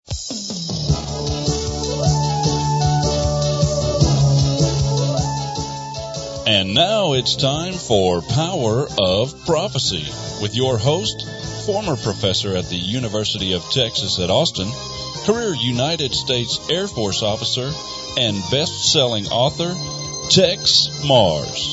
And now it's time for Power of Prophecy with your host, former professor at the University of Texas at Austin, career United States Air Force officer, and best-selling author, Tex Mars.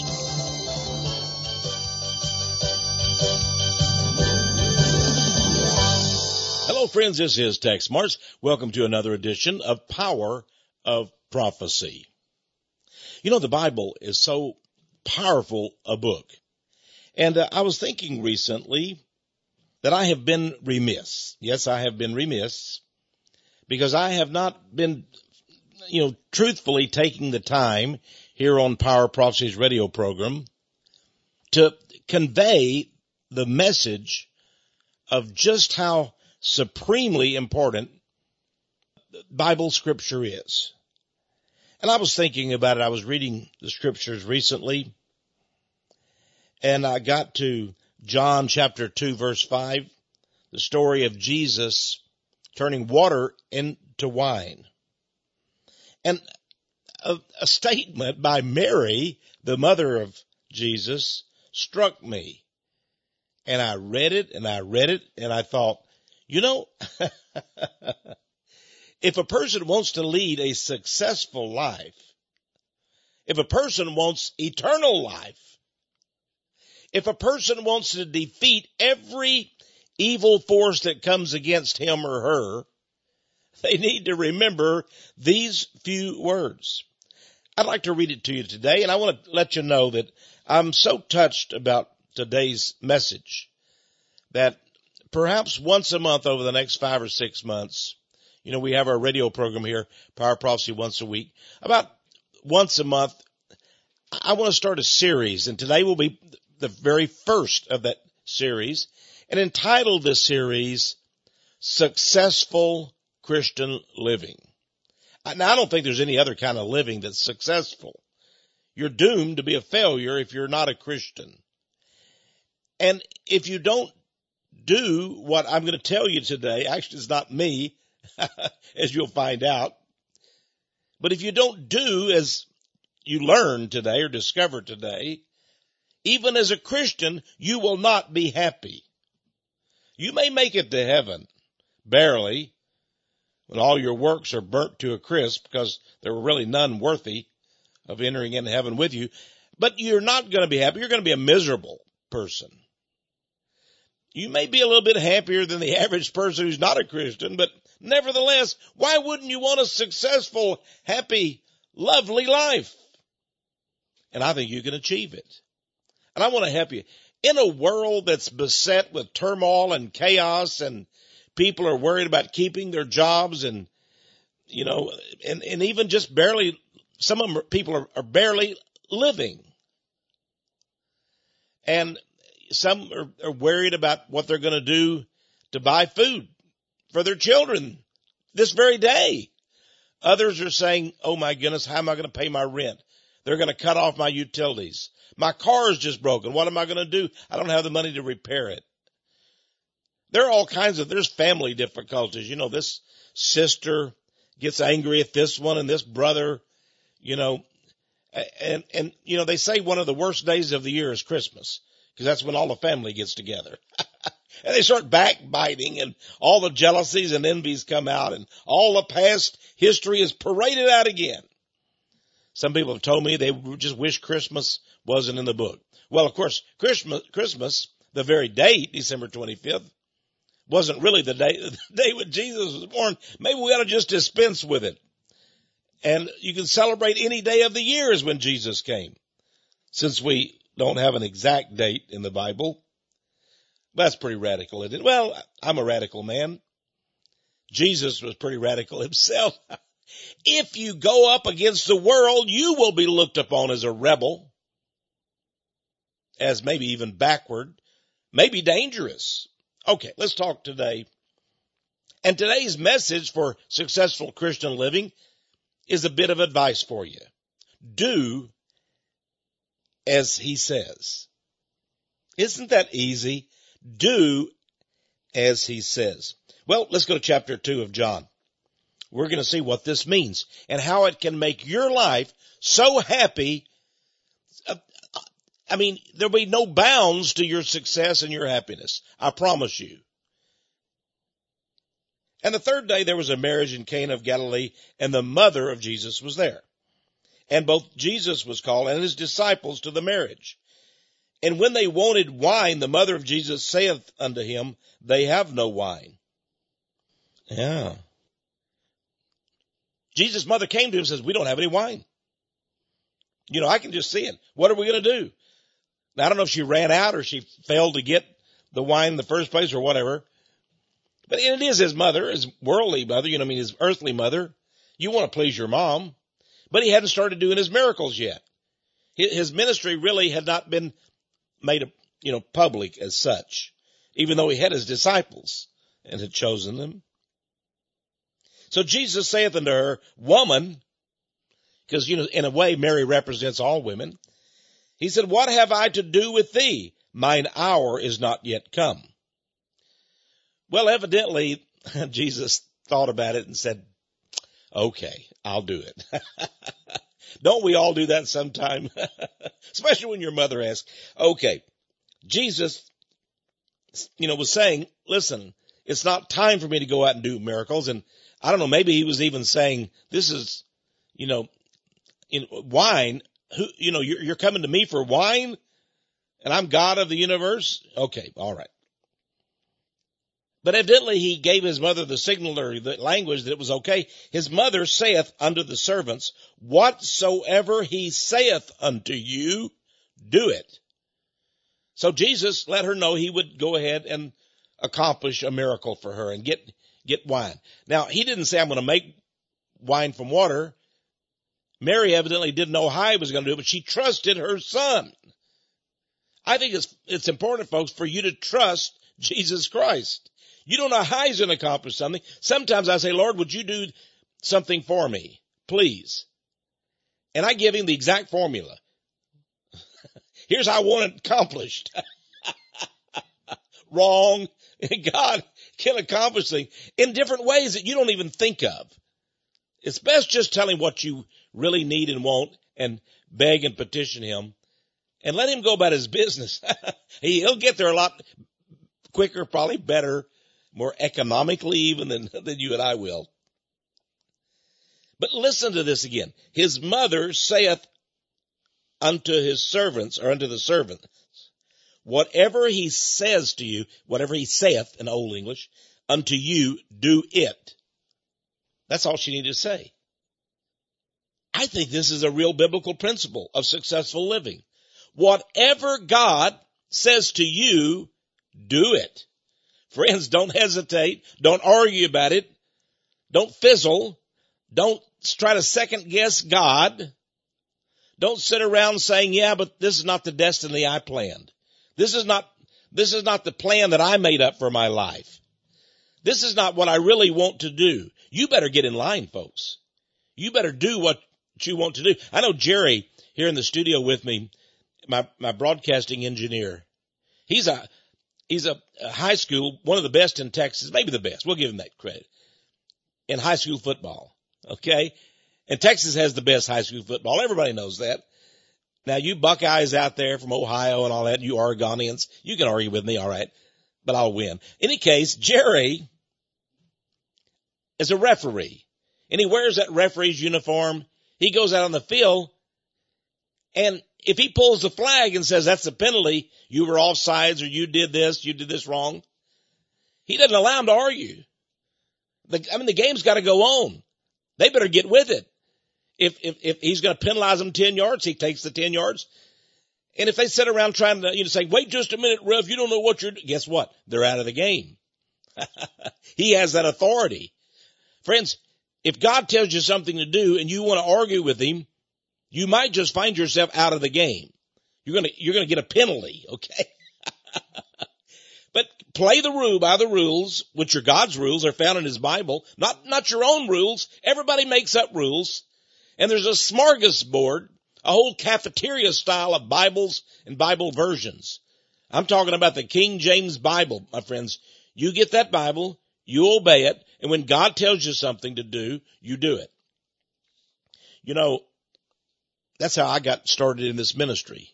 Hello, friends. This is Tex Mars. Welcome to another edition of Power of Prophecy. You know, the Bible is so powerful a book. And I was thinking recently that I have been remiss. Yes, I have been remiss because I have not been, truthfully taking the time here on Power of Prophecy's radio program to convey the message of just how supremely important Bible scripture is. And I was thinking about it. I was reading the scriptures recently, and I got to John chapter 2, verse 5, the story of Jesus turning water into wine. And a statement by Mary, the mother of Jesus, struck me. And I read it, and I thought, if a person wants to lead a successful life, if a person wants eternal life, if a person wants to defeat every evil force that comes against him or her, they need to remember these few words. I'd like to read it to you today, and I want to let you know that I'm so touched about today's message that perhaps once a month over the next 5 or 6 months, we have our radio program here, Power of Prophecy, once a week. About once a month, I want to start a series, and today will be the very first of that series, and entitled this series, Successful Christian Living. Now, I don't think there's any other kind of living that's successful. You're doomed to be a failure if you're not a Christian. And if you don't do what I'm going to tell you today, actually it's not me, as you'll find out, but if you don't do as you learn today or discover today, even as a Christian, you will not be happy. You may make it to heaven, barely, when all your works are burnt to a crisp because there were really none worthy of entering into heaven with you, but you're not going to be happy. You're going to be a miserable person. You may be a little bit happier than the average person who's not a Christian, but nevertheless, why wouldn't you want a successful, happy, lovely life? And I think you can achieve it. And I want to help you. In a world that's beset with turmoil and chaos, and people are worried about keeping their jobs, and, and even just barely, some of them people are barely living. And some are worried about what they're going to do to buy food for their children this very day. Others are saying, oh my goodness, how am I going to pay my rent? They're going to cut off my utilities. My car is just broken. What am I going to do? I don't have the money to repair it. There are there's family difficulties. This sister gets angry at this one and this brother, and they say one of the worst days of the year is Christmas, because that's when all the family gets together. And they start backbiting, and all the jealousies and envies come out, and all the past history is paraded out again. Some people have told me they just wish Christmas wasn't in the book. Well, of course, Christmas, the very date, December 25th, wasn't really the day when Jesus was born. Maybe we ought to just dispense with it. And you can celebrate any day of the year as when Jesus came, since we don't have an exact date in the Bible. That's pretty radical, isn't it? Well, I'm a radical man. Jesus was pretty radical himself. If you go up against the world, you will be looked upon as a rebel, as maybe even backward, maybe dangerous. Okay, let's talk today. And today's message for successful Christian living is a bit of advice for you. Do as he says. Isn't that easy? Do as he says. Well, let's go to chapter 2 of John. we're going to see what this means and how it can make your life so happy. I mean, there'll be no bounds to your success and your happiness. I promise you. And the third day there was a marriage in Cana of Galilee, and the mother of Jesus was there. And both Jesus was called and his disciples to the marriage. And when they wanted wine, the mother of Jesus saith unto him, they have no wine. Yeah. Jesus' mother came to him and says, we don't have any wine. You know, I can just see it. What are we going to do? Now, I don't know if she ran out or she failed to get the wine in the first place or whatever. But it is his mother, his worldly mother, you know, I mean, his earthly mother. You want to please your mom. But he hadn't started doing his miracles yet. His ministry really had not been made, public as such, even though he had his disciples and had chosen them. So Jesus saith unto her, woman, because, in a way, Mary represents all women. He said, what have I to do with thee? Mine hour is not yet come. Well, evidently, Jesus thought about it and said, okay, I'll do it. Don't we all do that sometime? Especially when your mother asks. Okay, Jesus, was saying, listen, it's not time for me to go out and do miracles. And I don't know, maybe he was even saying, this is, wine. You're coming to me for wine and I'm God of the universe. Okay. All right. But evidently he gave his mother the signal or the language that it was okay. His mother saith unto the servants, whatsoever he saith unto you, do it. So Jesus let her know he would go ahead and accomplish a miracle for her and get wine. Now, he didn't say, I'm going to make wine from water. Mary evidently didn't know how he was going to do it, but she trusted her son. I think it's important, folks, for you to trust Jesus Christ. You don't know how he's going to accomplish something. Sometimes I say, Lord, would you do something for me, please? And I give him the exact formula. Here's how I want it accomplished. Wrong. God can accomplish things in different ways that you don't even think of. It's best just tell him what you really need and want and beg and petition him and let him go about his business. He'll get there a lot quicker, probably better, more economically even than you and I will. But listen to this again. His mother saith unto his servants, or unto the servants, whatever he says to you, whatever he saith in Old English, unto you, do it. That's all she needed to say. I think this is a real biblical principle of successful living. Whatever God says to you, do it. Friends, don't hesitate. Don't argue about it. Don't fizzle. Don't try to second guess God. Don't sit around saying, yeah, but this is not the destiny I planned. This is not the plan that I made up for my life. This is not what I really want to do. You better get in line, folks. You better do what you want to do. I know Jerry here in the studio with me, my broadcasting engineer. He's a high school, one of the best in Texas, maybe the best. We'll give him that credit in high school football. Okay. And Texas has the best high school football. Everybody knows that. Now you Buckeyes out there from Ohio and all that, you Oregonians, you can argue with me. All right. But I'll win. In any case, Jerry is a referee and he wears that referee's uniform. He goes out on the field and if he pulls the flag and says that's a penalty, you were offsides or you did this wrong, he doesn't allow him to argue. The game's got to go on. They better get with it. If he's going to penalize them 10 yards, he takes the 10 yards. And if they sit around trying to, say, wait just a minute, ref, you don't know what you're doing. Guess what? They're out of the game. He has that authority. Friends, if God tells you something to do and you want to argue with him, you might just find yourself out of the game. You're going to get a penalty. Okay. But play by the rules, which are God's rules, are found in his Bible, not your own rules. Everybody makes up rules. And there's a smorgasbord, a whole cafeteria style of Bibles and Bible versions. I'm talking about the King James Bible, my friends. You get that Bible, you obey it, And when God tells you something to do, you do it. You know, that's how I got started in this ministry.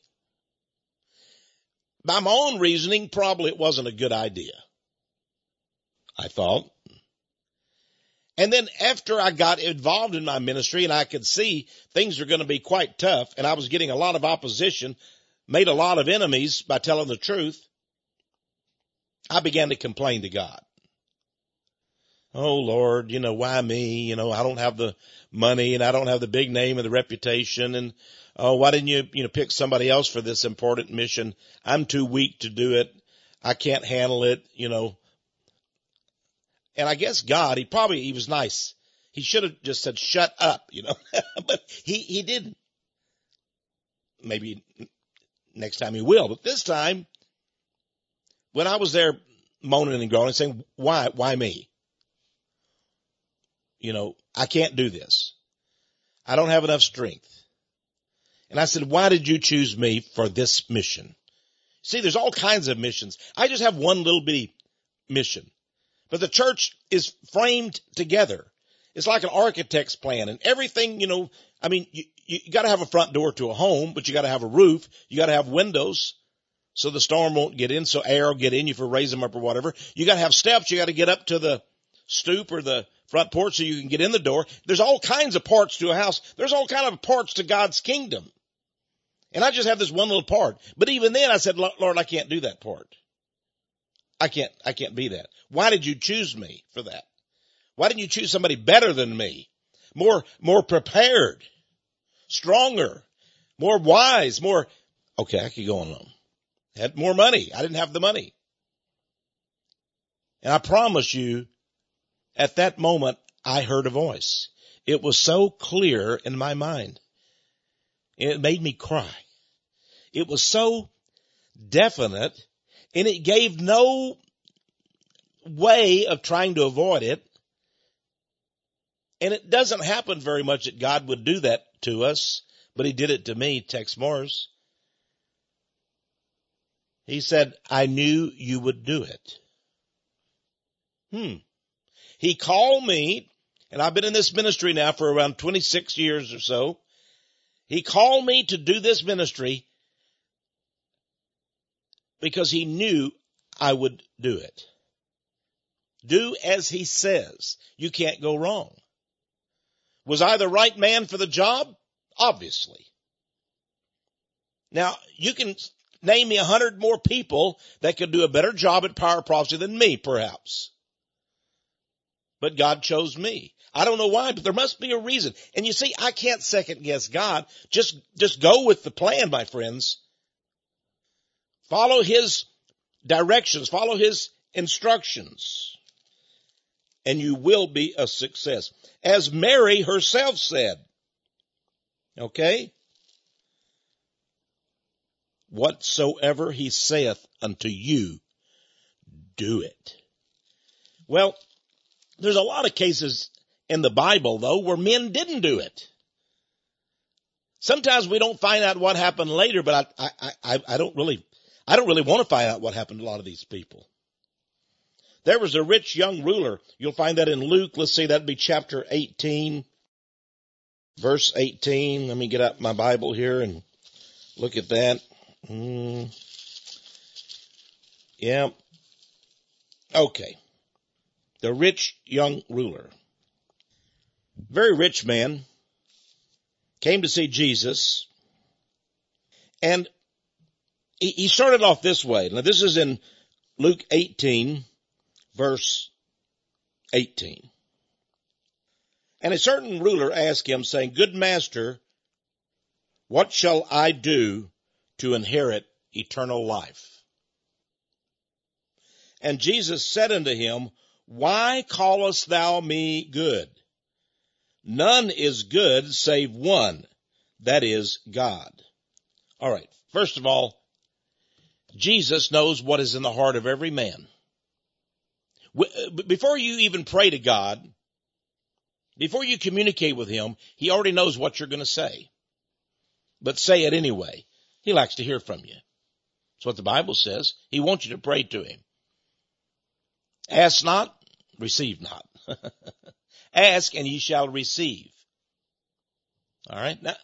By my own reasoning, probably it wasn't a good idea, I thought. And then after I got involved in my ministry and I could see things are going to be quite tough and I was getting a lot of opposition, made a lot of enemies by telling the truth, I began to complain to God. Oh, Lord, why me? I don't have the money and I don't have the big name and the reputation. And, oh, why didn't you pick somebody else for this important mission? I'm too weak to do it. I can't handle it, And I guess God, he was nice. He should have just said, shut up, but he didn't. Maybe next time he will. But this time, when I was there moaning and groaning, saying, why me? I can't do this. I don't have enough strength. And I said, why did you choose me for this mission? See, there's all kinds of missions. I just have one little bitty mission. But the church is framed together. It's like an architect's plan and everything, you got to have a front door to a home, but you got to have a roof. You got to have windows so the storm won't get in, so air will get in. You can raise them up or whatever. You got to have steps. You got to get up to the stoop or the front porch so you can get in the door. There's all kinds of parts to a house. There's all kinds of parts to God's kingdom. And I just have this one little part. But even then I said, Lord, I can't do that part. I can't be that. Why did you choose me for that? Why didn't you choose somebody better than me? More prepared, stronger, more wise, okay, I could go on. Had more money. I didn't have the money. And I promise you, at that moment, I heard a voice. It was so clear in my mind. It made me cry. It was so definite, and it gave no way of trying to avoid it. And it doesn't happen very much that God would do that to us, but he did it to me, Tex Morris. He said, I knew you would do it. He called me, and I've been in this ministry now for around 26 years or so. He called me to do this ministry because he knew I would do it. Do as he says. You can't go wrong. Was I the right man for the job? Obviously. Now, you can name me 100 more people that could do a better job at Power Prophecy than me, perhaps. But God chose me. I don't know why, but there must be a reason. And you see, I can't second guess God. Just go with the plan, my friends. Follow his directions. Follow his instructions. And you will be a success. As Mary herself said. Okay? Whatsoever he saith unto you, do it. Well, there's a lot of cases in the Bible, though, where men didn't do it. Sometimes we don't find out what happened later, but I don't really want to find out what happened to a lot of these people. There was a rich young ruler. You'll find that in Luke. Let's see, that'd be chapter 18, verse 18. Let me get out my Bible here and look at that. Yeah. Okay. The rich young ruler. Very rich man came to see Jesus, and he started off this way. Now this is in Luke 18, verse 18. And a certain ruler asked him, saying, Good master, what shall I do to inherit eternal life? And Jesus said unto him, Why callest thou me good? None is good save one, that is God. All right. First of all, Jesus knows what is in the heart of every man. Before you even pray to God, before you communicate with him, he already knows what you're going to say. But say it anyway. He likes to hear from you. That's what the Bible says. He wants you to pray to him. Ask not, receive not. Ask and ye shall receive. All right. Now,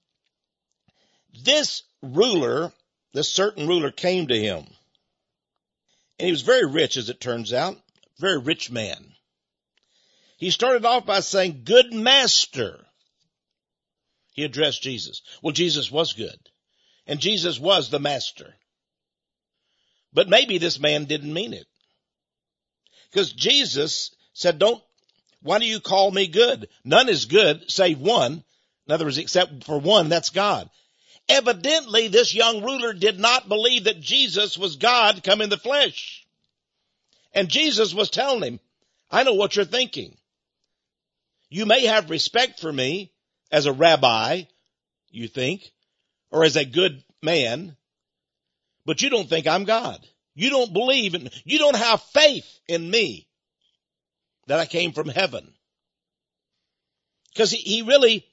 this certain ruler came to him. And he was very rich, as it turns out. Very rich man. He started off by saying, "Good master." He addressed Jesus. Well, Jesus was good. And Jesus was the master. But maybe this man didn't mean it. Because Jesus said, why do you call me good? None is good save one. In other words, except for one, that's God. Evidently, this young ruler did not believe that Jesus was God come in the flesh. And Jesus was telling him, I know what you're thinking. You may have respect for me as a rabbi, you think, or as a good man, but you don't think I'm God. You don't believe in, you don't have faith in me that I came from heaven. Because he really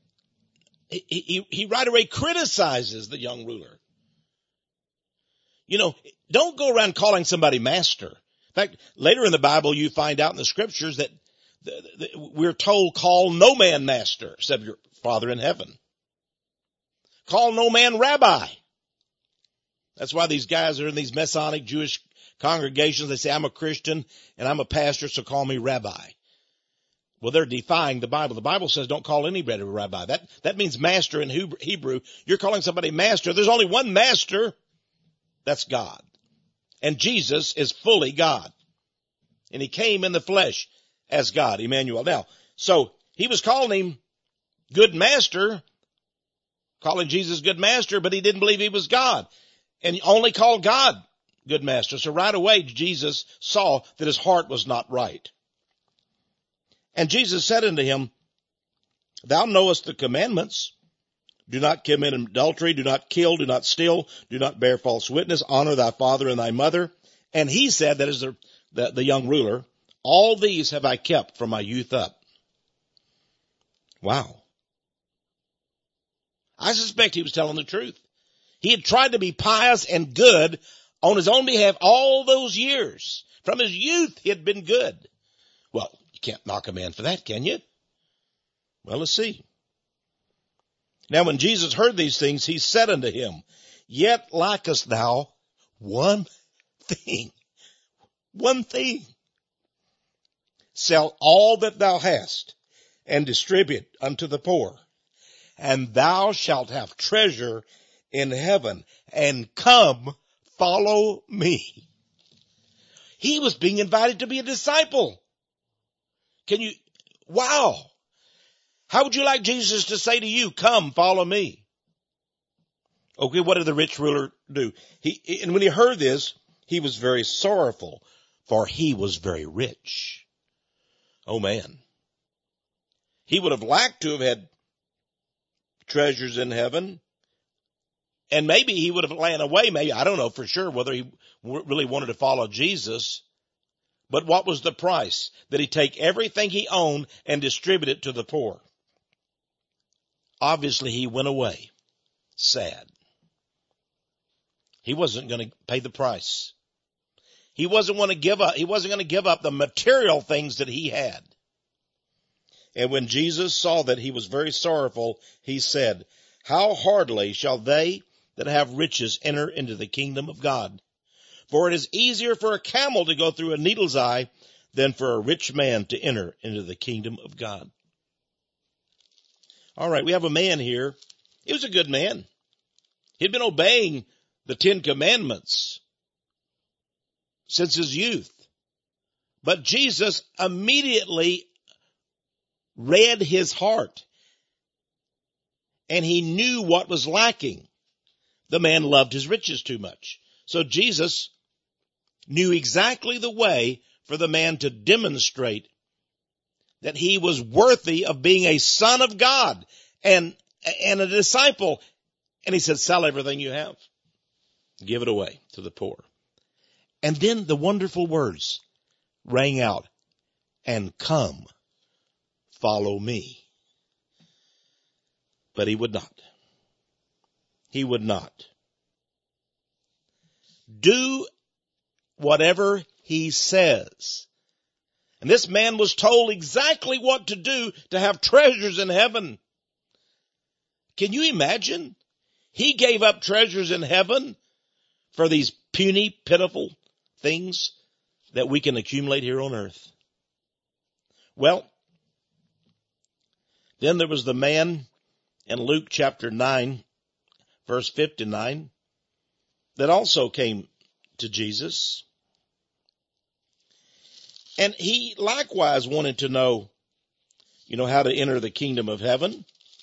right away criticizes the young ruler. You know, don't go around calling somebody master. In fact, later in the Bible, you find out in the scriptures that we're told, call no man master except your Father in heaven. Call no man rabbi. That's why these guys are in these Messianic Jewish congregations. They say, I'm a Christian and I'm a pastor, so call me rabbi. Well, they're defying the Bible. The Bible says don't call anybody a rabbi. That means master in Hebrew. You're calling somebody master. There's only one master. That's God. And Jesus is fully God. And he came in the flesh as God, Emmanuel. Now, so he was calling him good master, calling Jesus good master, but he didn't believe he was God. And he only called God good master. So right away, Jesus saw that his heart was not right. And Jesus said unto him, Thou knowest the commandments. Do not commit adultery, do not kill, do not steal, do not bear false witness, honor thy father and thy mother. And he said, that is the young ruler, all these have I kept from my youth up. Wow. I suspect he was telling the truth. He had tried to be pious and good on his own behalf all those years. From his youth, he had been good. Well, you can't knock a man for that, can you? Well, let's see. Now, when Jesus heard these things, he said unto him, Yet lackest thou one thing. One thing. Sell all that thou hast and distribute unto the poor, and thou shalt have treasure in heaven, and come follow me. He was being invited to be a disciple. Wow. How would you like Jesus to say to you, come follow me? Okay, what did the rich ruler do? And when he heard this, he was very sorrowful, for he was very rich. Oh man. He would have liked to have had treasures in heaven. And maybe he would have ran away. Maybe, I don't know for sure whether he really wanted to follow Jesus. But what was the price? That he take everything he owned and distribute it to the poor. Obviously, he went away sad. He wasn't going to pay the price. He wasn't going to give up. He wasn't going to give up the material things that he had. And when Jesus saw that he was very sorrowful, he said, How hardly shall they that have riches enter into the kingdom of God? For it is easier for a camel to go through a needle's eye than for a rich man to enter into the kingdom of God. All right, we have a man here. He was a good man. He'd been obeying the 10 Commandments since his youth. But Jesus immediately read his heart, and he knew what was lacking. The man loved his riches too much. So Jesus knew exactly the way for the man to demonstrate that he was worthy of being a son of God and a disciple. And he said, sell everything you have. Give it away to the poor. And then the wonderful words rang out, and come, follow me. But he would not. He would not. Do whatever he says. And this man was told exactly what to do to have treasures in heaven. Can you imagine? He gave up treasures in heaven for these puny, pitiful things that we can accumulate here on earth. Well, then there was the man in Luke chapter 9, verse 59, that also came to Jesus. And he likewise wanted to know, how to enter the kingdom of heaven.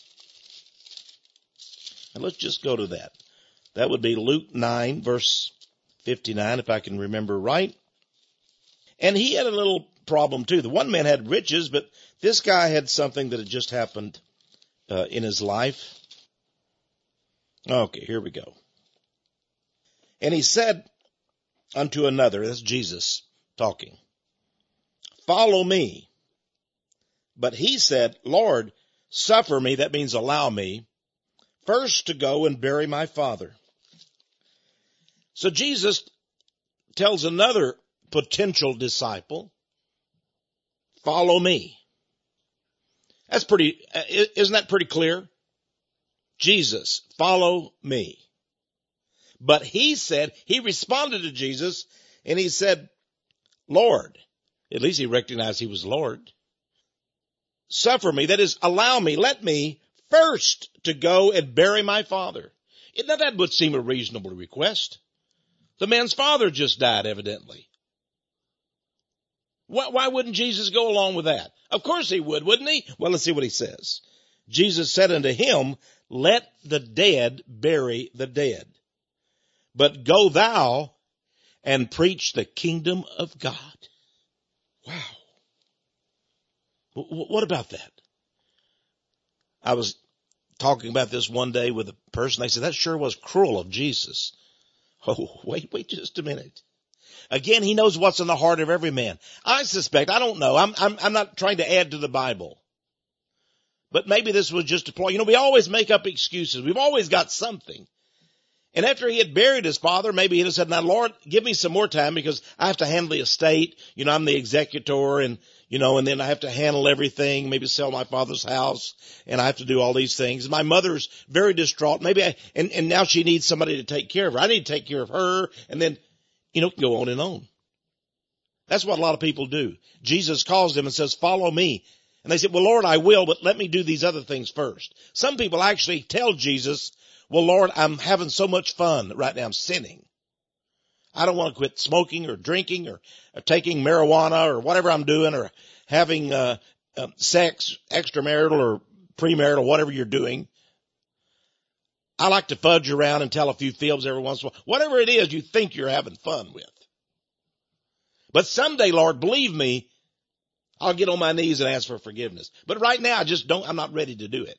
And let's just go to that. That would be Luke 9, verse 59, if I can remember right. And he had a little problem too. The one man had riches, but this guy had something that had just happened in his life. Okay, here we go. And he said unto another, that's Jesus talking, follow me. But he said, Lord, suffer me, that means allow me, first to go and bury my father. So Jesus tells another potential disciple, follow me. Isn't that pretty clear? Jesus, follow me. But he responded to Jesus and he said, Lord, at least he recognized he was Lord. Suffer me, that is, allow me, let me first to go and bury my father. Now that would seem a reasonable request. The man's father just died, evidently. Why wouldn't Jesus go along with that? Of course he would, wouldn't he? Well, let's see what he says. Jesus said unto him, let the dead bury the dead. But go thou and preach the kingdom of God. Wow. What about that? I was talking about this one day with a person. They said, that sure was cruel of Jesus. Oh, wait just a minute. Again, he knows what's in the heart of every man. I suspect, I don't know. I'm not trying to add to the Bible. But maybe this was just a ploy. We always make up excuses. We've always got something. And after he had buried his father, maybe he'd have said, now Lord, give me some more time because I have to handle the estate. I'm the executor and then I have to handle everything, maybe sell my father's house and I have to do all these things. My mother's very distraught. And now she needs somebody to take care of her. I need to take care of her and then, go on and on. That's what a lot of people do. Jesus calls them and says, follow me. And they say, well, Lord, I will, but let me do these other things first. Some people actually tell Jesus, well, Lord, I'm having so much fun right now. I'm sinning. I don't want to quit smoking or drinking or taking marijuana or whatever I'm doing or having sex, extramarital or premarital, whatever you're doing. I like to fudge around and tell a few fibs every once in a while. Whatever it is you think you're having fun with. But someday, Lord, believe me, I'll get on my knees and ask for forgiveness. But right now, I'm not ready to do it.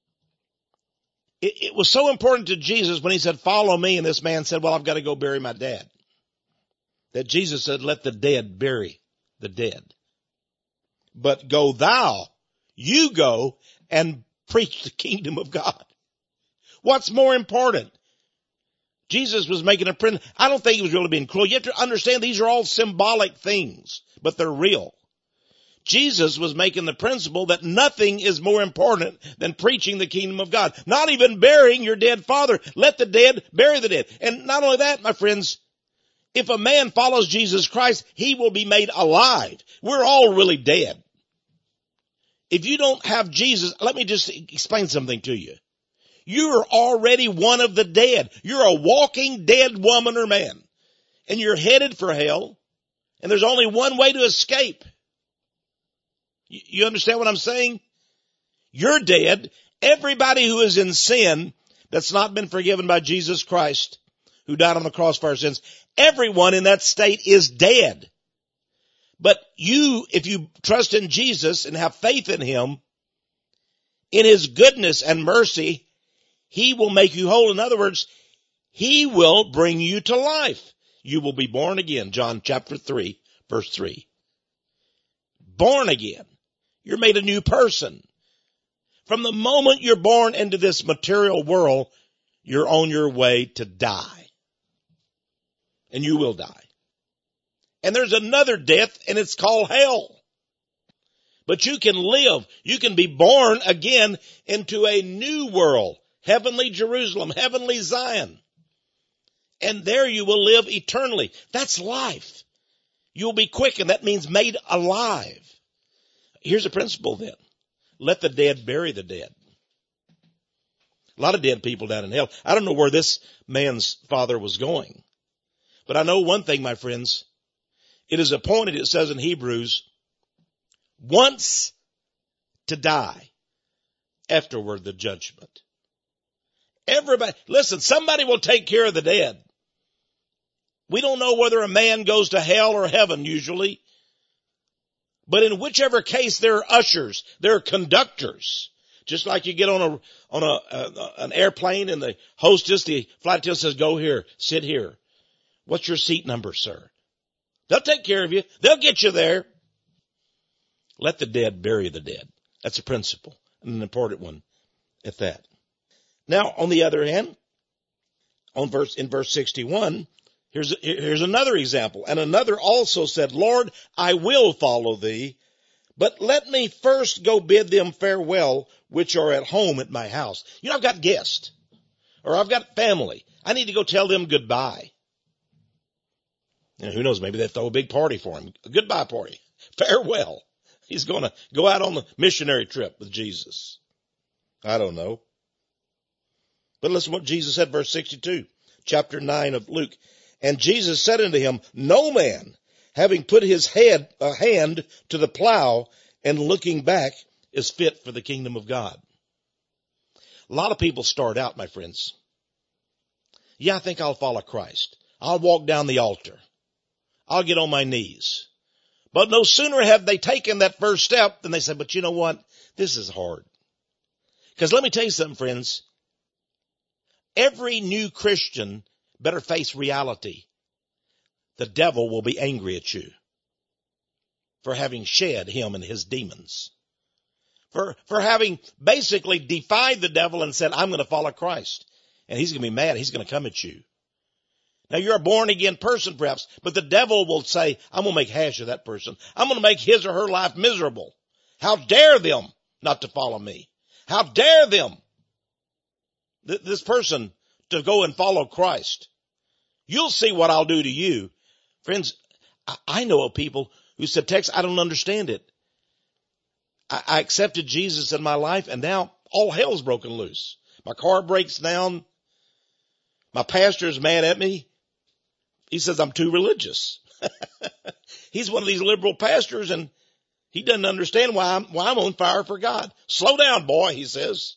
It was so important to Jesus when he said, follow me, and this man said, well, I've got to go bury my dad. That Jesus said, let the dead bury the dead. But go thou, you go and preach the kingdom of God. What's more important? Jesus was making a print. I don't think he was really being cruel. You have to understand these are all symbolic things, but they're real. Jesus was making the principle that nothing is more important than preaching the kingdom of God. Not even burying your dead father. Let the dead bury the dead. And not only that, my friends, if a man follows Jesus Christ, he will be made alive. We're all really dead. If you don't have Jesus, let me just explain something to you. You're already one of the dead. You're a walking dead woman or man. And you're headed for hell. And there's only one way to escape. You understand what I'm saying? You're dead. Everybody who is in sin that's not been forgiven by Jesus Christ, who died on the cross for our sins, everyone in that state is dead. But if you trust in Jesus and have faith in him, in his goodness and mercy, he will make you whole. In other words, he will bring you to life. You will be born again. John chapter 3, verse 3. Born again. You're made a new person. From the moment you're born into this material world, you're on your way to die. And you will die. And there's another death, and it's called hell. But you can live. You can be born again into a new world. Heavenly Jerusalem, heavenly Zion. And there you will live eternally. That's life. You'll be quickened. That means made alive. Here's a principle then. Let the dead bury the dead. A lot of dead people down in hell. I don't know where this man's father was going. But I know one thing, my friends. It is appointed, it says in Hebrews, once to die, afterward the judgment. Everybody, listen, somebody will take care of the dead. We don't know whether a man goes to hell or heaven usually. But in whichever case, there are ushers, there are conductors. Just like you get on an airplane and the hostess, the flight attendant says, go here, sit here. What's your seat number, sir? They'll take care of you. They'll get you there. Let the dead bury the dead. That's a principle, and an important one at that. Now, on the other hand, in verse 61, here's another example. And another also said, Lord, I will follow thee, but let me first go bid them farewell, which are at home at my house. You know, I've got guests, or I've got family. I need to go tell them goodbye. And who knows, maybe they throw a big party for him, a goodbye party, farewell. He's going to go out on the missionary trip with Jesus. I don't know. But listen what Jesus said, verse 62, chapter 9 of Luke. And Jesus said unto him, no man, having put his hand to the plow and looking back, is fit for the kingdom of God. A lot of people start out, my friends. Yeah, I think I'll follow Christ. I'll walk down the altar. I'll get on my knees. But no sooner have they taken that first step than they say, but you know what? This is hard. Because let me tell you something, friends. Every new Christian better face reality. The devil will be angry at you for having shed him and his demons. For having basically defied the devil and said, I'm going to follow Christ. And he's going to be mad. He's going to come at you. Now you're a born again person perhaps, but the devil will say, I'm going to make hash of that person. I'm going to make his or her life miserable. How dare them not to follow me? How dare them, this person, to go and follow Christ? You'll see what I'll do to you. Friends, I know of people who said, Tex, I don't understand it. I accepted Jesus in my life and now all hell's broken loose. My car breaks down. My pastor is mad at me. He says I'm too religious. He's one of these liberal pastors and he doesn't understand why I'm on fire for God. Slow down, boy, he says.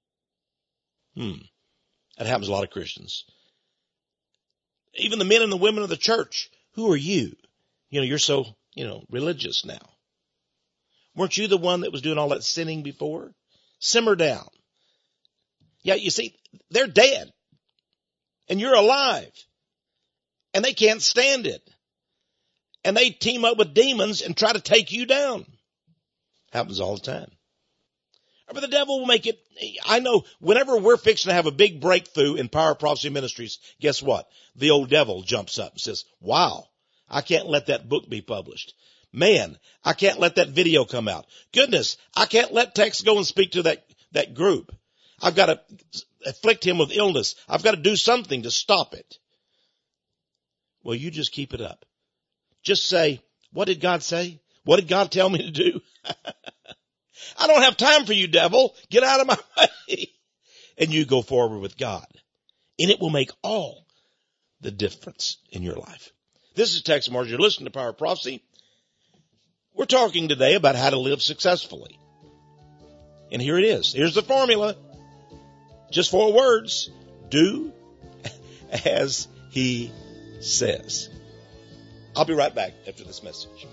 That happens to a lot of Christians. Even the men and the women of the church. Who are you? You're so, religious now. Weren't you the one that was doing all that sinning before? Simmer down. Yeah, you see, they're dead. And you're alive. And they can't stand it. And they team up with demons and try to take you down. Happens all the time. But the devil will make it, I know, whenever we're fixing to have a big breakthrough in Power of Prophecy Ministries, guess what? The old devil jumps up and says, wow, I can't let that book be published. Man, I can't let that video come out. Goodness, I can't let Tex go and speak to that group. I've got to afflict him with illness. I've got to do something to stop it. Well, you just keep it up. Just say, what did God say? What did God tell me to do? I don't have time for you, devil. Get out of my way. And you go forward with God. And it will make all the difference in your life. This is Tex Mars. You're listening to Power of Prophecy. We're talking today about how to live successfully. And here it is. Here's the formula. Just 4 words. Do as he says. I'll be right back after this message.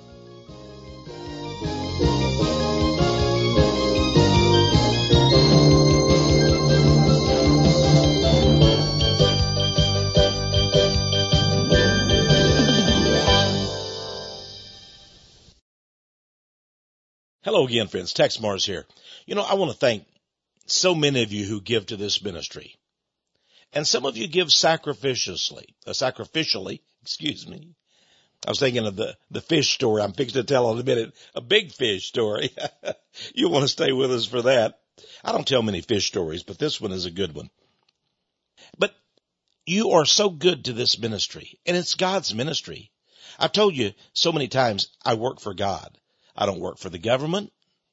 Hello again, friends. Tex Mars here. I want to thank so many of you who give to this ministry. And some of you give sacrificially, I was thinking of the fish story I'm fixing to tell in a minute, a big fish story. You want to stay with us for that. I don't tell many fish stories, but this one is a good one. But you are so good to this ministry, and it's God's ministry. I've told you so many times, I work for God. I don't work for the government.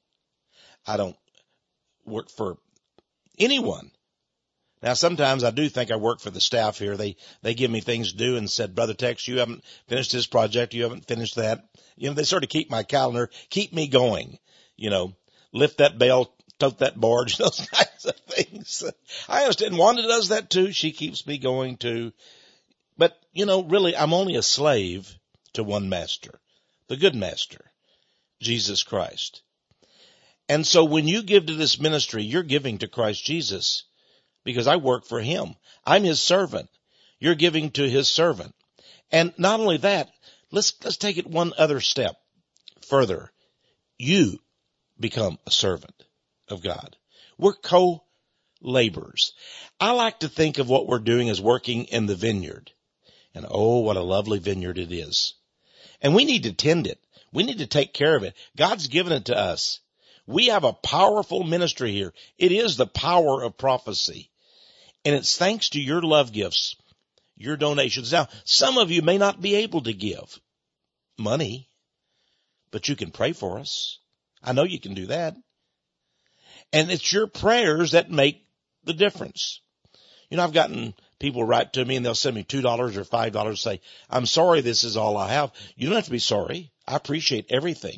I don't work for anyone. Now, sometimes I do think I work for the staff here. They give me things to do and said, Brother Tex, you haven't finished this project. You haven't finished that. You know, they sort of keep my calendar, keep me going, you know, lift that bell, tote that barge, those kinds of things. I understand. Wanda does that too. She keeps me going too. But, you know, really, I'm only a slave to one master, the good master, Jesus Christ. And so when you give to this ministry, you're giving to Christ Jesus because I work for him. I'm his servant. You're giving to his servant. And not only that, let's take it one other step further. You become a servant of God. We're co-laborers. I like to think of what we're doing as working in the vineyard. And oh, what a lovely vineyard it is. And we need to tend it. We need to take care of it. God's given it to us. We have a powerful ministry here. It is the power of prophecy. And it's thanks to your love gifts, your donations. Now, some of you may not be able to give money, but you can pray for us. I know you can do that. And it's your prayers that make the difference. You know, I've gotten people write to me and they'll send me $2 or $5 and say, I'm sorry, this is all I have. You don't have to be sorry. I appreciate everything.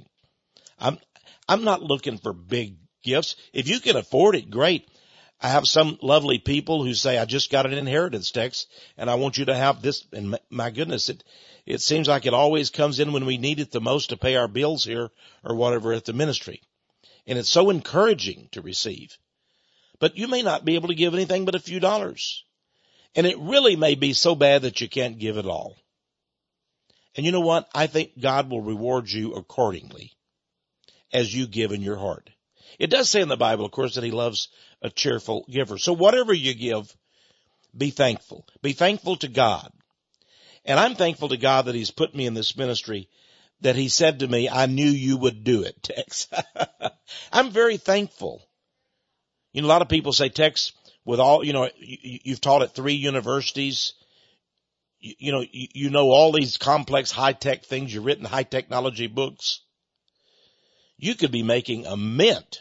I'm not looking for big gifts. If you can afford it, great. I have some lovely people who say, I just got an inheritance, Tex, and I want you to have this. And my goodness, it seems like it always comes in when we need it the most to pay our bills here or whatever at the ministry. And it's so encouraging to receive. But you may not be able to give anything but a few dollars. And it really may be so bad that you can't give it all. And you know what? I think God will reward you accordingly as you give in your heart. It does say in the Bible, of course, that he loves a cheerful giver. So whatever you give, be thankful. Be thankful to God. And I'm thankful to God that he's put me in this ministry, that he said to me, I knew you would do it, Tex. I'm very thankful. You know, a lot of people say, Tex, with all, you know, you've taught at 3 universities. You know all these complex high-tech things. You've written high technology books. You could be making a mint.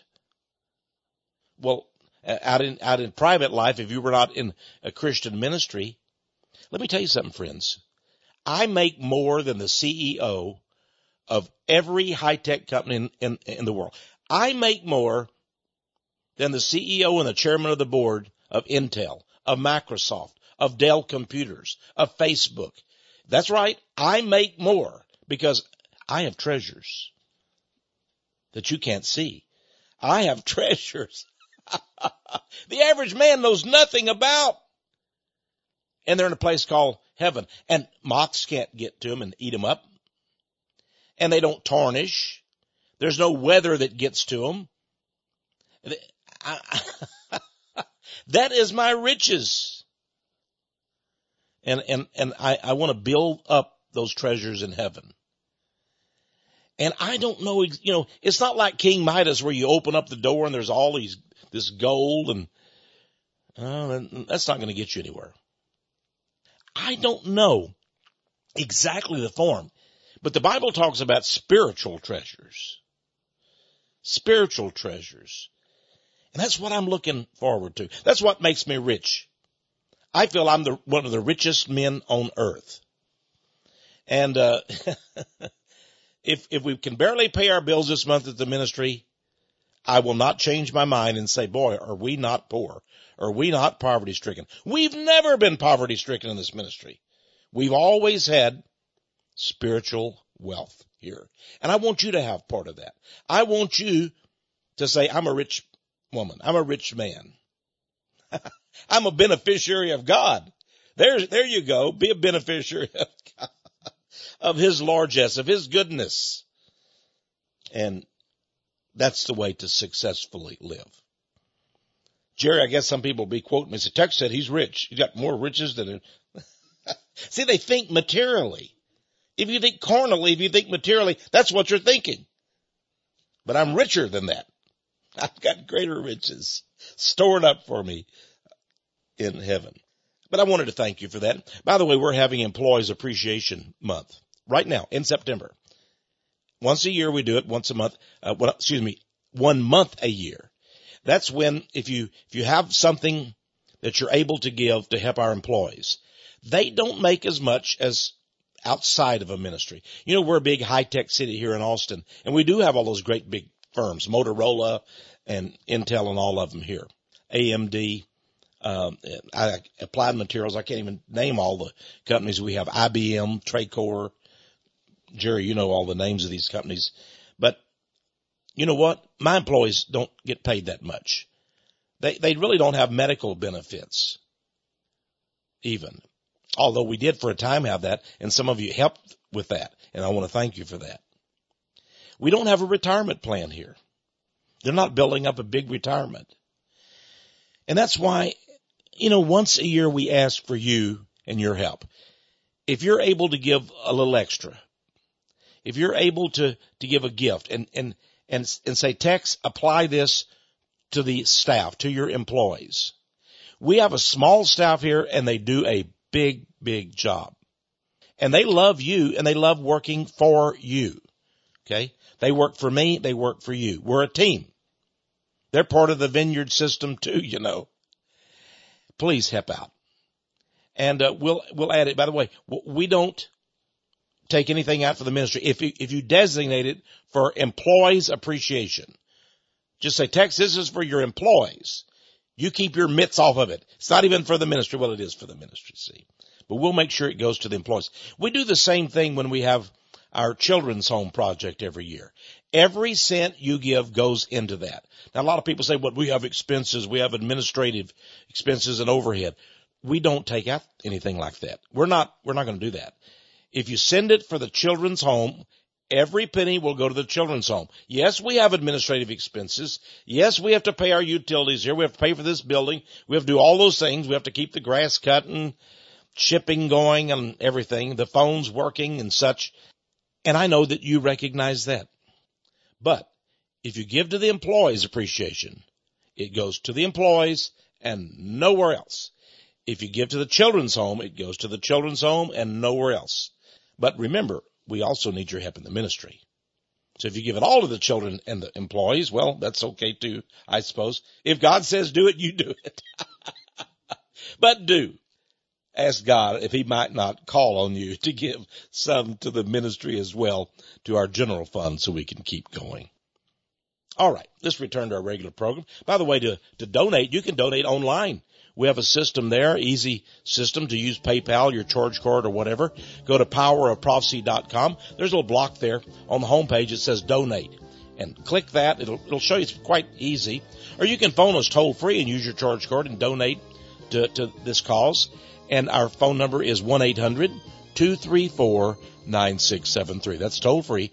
Well, out in private life, if you were not in a Christian ministry, let me tell you something, friends. I make more than the CEO of every high-tech company in the world. I make more than the CEO and the chairman of the board of Intel, of Microsoft, of Dell Computers, of Facebook. That's right. I make more because I have treasures that you can't see. I have treasures the average man knows nothing about. And they're in a place called heaven. And moths can't get to them and eat them up. And they don't tarnish. There's no weather that gets to them. That is my riches. And I want to build up those treasures in heaven. And I don't know, you know, it's not like King Midas where you open up the door and there's all this gold and that's not going to get you anywhere. I don't know exactly the form, but the Bible talks about spiritual treasures. Spiritual treasures. And that's what I'm looking forward to. That's what makes me rich. I feel I'm one of the richest men on earth. And if we can barely pay our bills this month at the ministry, I will not change my mind and say, boy, are we not poor? Are we not poverty stricken? We've never been poverty stricken in this ministry. We've always had spiritual wealth here. And I want you to have part of that. I want you to say, I'm a rich woman. I'm a rich man. I'm a beneficiary of God. There you go. Be a beneficiary of God, of his largesse, of his goodness. And that's the way to successfully live. Jerry, I guess some people will be quoting me. So Tex said he's rich. He's got more riches than See, they think materially. If you think carnally, if you think materially, that's what you're thinking. But I'm richer than that. I've got greater riches stored up for me in heaven. But I wanted to thank you for that. By the way, we're having Employees Appreciation Month right now in September. Once a year we do it, 1 month a year. That's when if you have something that you're able to give to help our employees, they don't make as much as outside of a ministry. You know, we're a big high-tech city here in Austin, and we do have all those great big firms, Motorola and Intel and all of them here, AMD, Applied Materials. I can't even name all the companies we have, IBM, Tracor. Jerry, you know all the names of these companies. But you know what? My employees don't get paid that much. They really don't have medical benefits even. Although we did for a time have that, and some of you helped with that, and I want to thank you for that. We don't have a retirement plan here. They're not building up a big retirement. And that's why, you know, once a year we ask for you and your help. If you're able to give a little extra, if you're able to give a gift and say, Tex, apply this to the staff, to your employees. We have a small staff here and they do a big, big job. And they love you and they love working for you. Okay? They work for me. They work for you. We're a team. They're part of the vineyard system too, you know. Please help out. And we'll add it. By the way, we don't take anything out for the ministry. If you designate it for employees appreciation, just say, Tex, this is for your employees. You keep your mitts off of it. It's not even for the ministry. Well, it is for the ministry, see. But we'll make sure it goes to the employees. We do the same thing when we have our children's home project every year. Every cent you give goes into that. Now, a lot of people say, well, we have expenses. We have administrative expenses and overhead. We don't take out anything like that. We're not going to do that. If you send it for the children's home, every penny will go to the children's home. Yes, we have administrative expenses. Yes, we have to pay our utilities here. We have to pay for this building. We have to do all those things. We have to keep the grass cut and shipping going and everything, the phones working and such. And I know that you recognize that. But if you give to the employees appreciation, it goes to the employees and nowhere else. If you give to the children's home, it goes to the children's home and nowhere else. But remember, we also need your help in the ministry. So if you give it all to the children and the employees, well, that's okay too, I suppose. If God says do it, you do it. But do ask God if he might not call on you to give some to the ministry as well, to our general fund, so we can keep going. All right, let's return to our regular program. By the way, to donate, you can donate online. We have a system there, easy system to use PayPal, your charge card or whatever. Go to powerofprophecy.com. There's a little block there on the homepage. It says donate. And click that. It'll show you it's quite easy. Or you can phone us toll free and use your charge card and donate to this cause. And our phone number is 1-800-234-9673. That's toll free,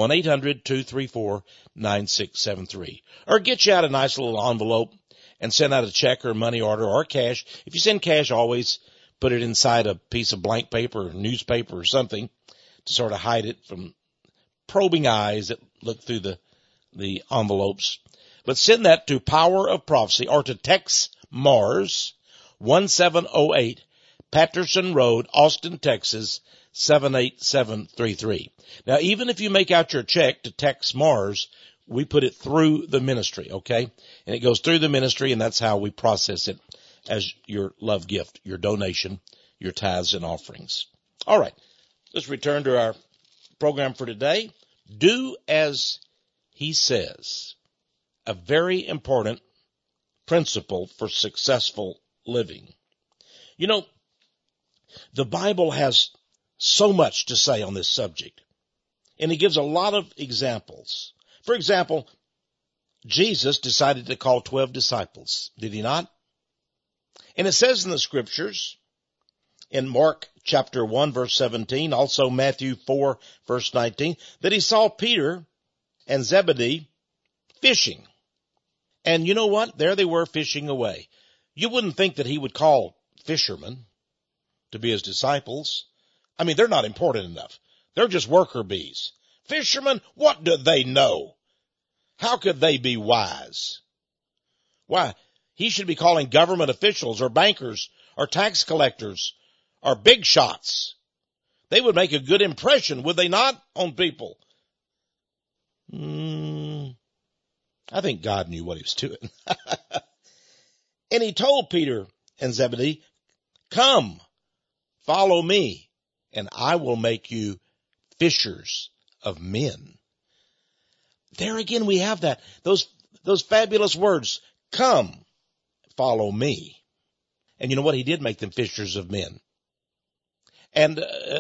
1-800-234-9673. Or get you out a nice little envelope and send out a check or money order or cash. If you send cash, always put it inside a piece of blank paper or newspaper or something to sort of hide it from probing eyes that look through the envelopes. But send that to Power of Prophecy or to Tex Mars, 1708 Patterson Road, Austin, Texas, 78733. Now, even if you make out your check to Tex Mars, we put it through the ministry, okay? And it goes through the ministry, and that's how we process it as your love gift, your donation, your tithes and offerings. All right, let's return to our program for today. Do as he says. A very important principle for successful living. You know, the Bible has so much to say on this subject, and it gives a lot of examples. For example, Jesus decided to call 12 disciples, did he not? And it says in the scriptures, in Mark chapter 1 verse 17, also Matthew 4 verse 19, that he saw Peter and Zebedee fishing. And you know what? There they were fishing away. You wouldn't think that he would call fishermen to be his disciples. I mean, they're not important enough. They're just worker bees. Fishermen, what do they know? How could they be wise? Why, he should be calling government officials or bankers or tax collectors or big shots. They would make a good impression, would they not, on people? I think God knew what he was doing. And he told Peter and Zebedee, come, follow me, and I will make you fishers of men. There again we have that. Those fabulous words, come, follow me. And you know what? He did make them fishers of men. And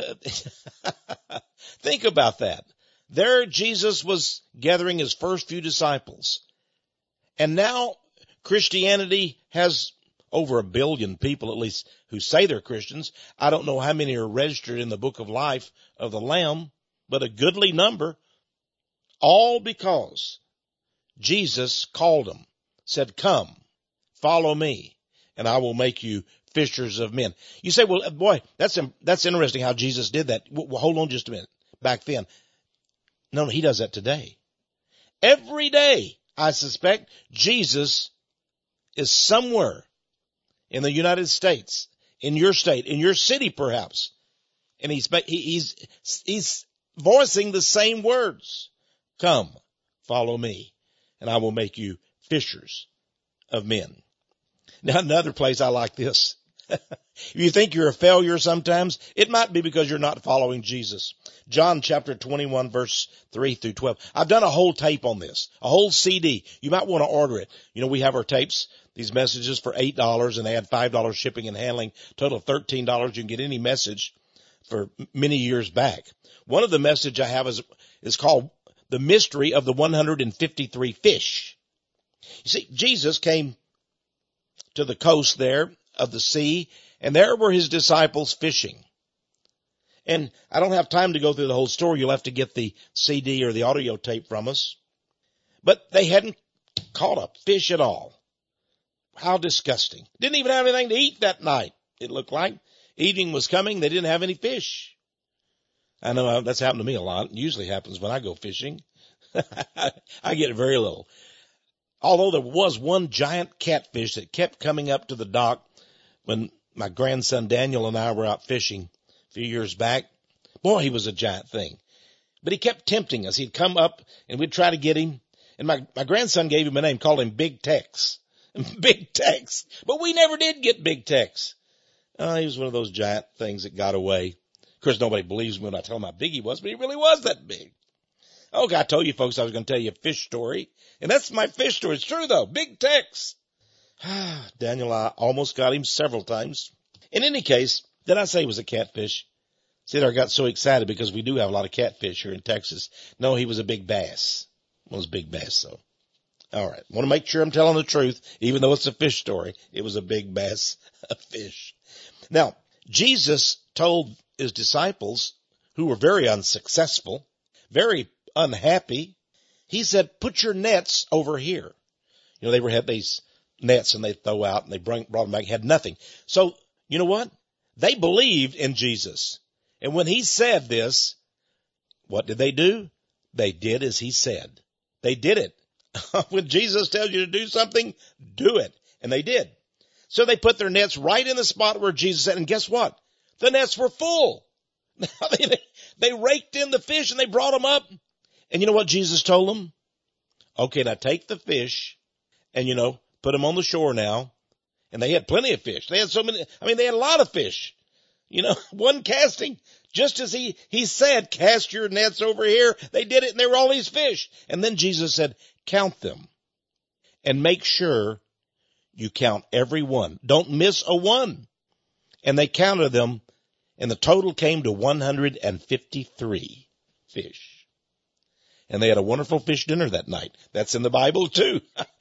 think about that. There Jesus was gathering his first few disciples. And now Christianity has over 1 billion people, at least, who say they're Christians. I don't know how many are registered in the book of life of the Lamb, but a goodly number. All because Jesus called them, said, come, follow me, and I will make you fishers of men. You say, well, boy, that's interesting how Jesus did that. Well, hold on just a minute. Back then. No, he does that today. Every day, I suspect, Jesus is somewhere in the United States, in your state, in your city perhaps, and he's voicing the same words. Come, follow me, and I will make you fishers of men. Now, another place I like this. If you think you're a failure sometimes, it might be because you're not following Jesus. John chapter 21, verse 3 through 12. I've done a whole tape on this, a whole CD. You might want to order it. You know, we have our tapes, these messages for $8, and they add $5 shipping and handling, total of $13. You can get any message for many years back. One of the message I have is called The Mystery of the 153 Fish. You see, Jesus came to the coast there of the sea, and there were his disciples fishing. And I don't have time to go through the whole story. You'll have to get the CD or the audio tape from us. But they hadn't caught a fish at all. How disgusting. Didn't even have anything to eat that night, it looked like. Evening was coming. They didn't have any fish. I know that's happened to me a lot. It usually happens when I go fishing. I get very little. Although there was one giant catfish that kept coming up to the dock when my grandson Daniel and I were out fishing a few years back. Boy, he was a giant thing. But he kept tempting us. He'd come up and we'd try to get him. And my grandson gave him a name, called him Big Tex. Big Tex. But we never did get Big Tex. He was one of those giant things that got away. Of course, nobody believes me when I tell them how big he was, but he really was that big. Oh, I told you folks I was going to tell you a fish story. And that's my fish story. It's true, though. Big Tex. Daniel, I almost got him several times. In any case, did I say he was a catfish? See, I got so excited because we do have a lot of catfish here in Texas. No, he was a big bass. It was a big bass, though. All right. Want to make sure I'm telling the truth, even though it's a fish story. It was a big bass, a fish. Now, Jesus told his disciples, who were very unsuccessful, very unhappy, he said, put your nets over here. You know, they had these nets and they throw out and they brought them back, had nothing. So, you know what? They believed in Jesus. And when he said this, what did they do? They did as he said. They did it. When Jesus tells you to do something, do it. And they did. So they put their nets right in the spot where Jesus said, and guess what? The nets were full. They raked in the fish and they brought them up. And you know what Jesus told them? Okay, now take the fish and, put them on the shore now. And they had plenty of fish. They had they had a lot of fish. One casting, just as he said, cast your nets over here. They did it and there were all these fish. And then Jesus said, count them and make sure you count every one. Don't miss a one. And they counted them and the total came to 153 fish. And they had a wonderful fish dinner that night. That's in the Bible too.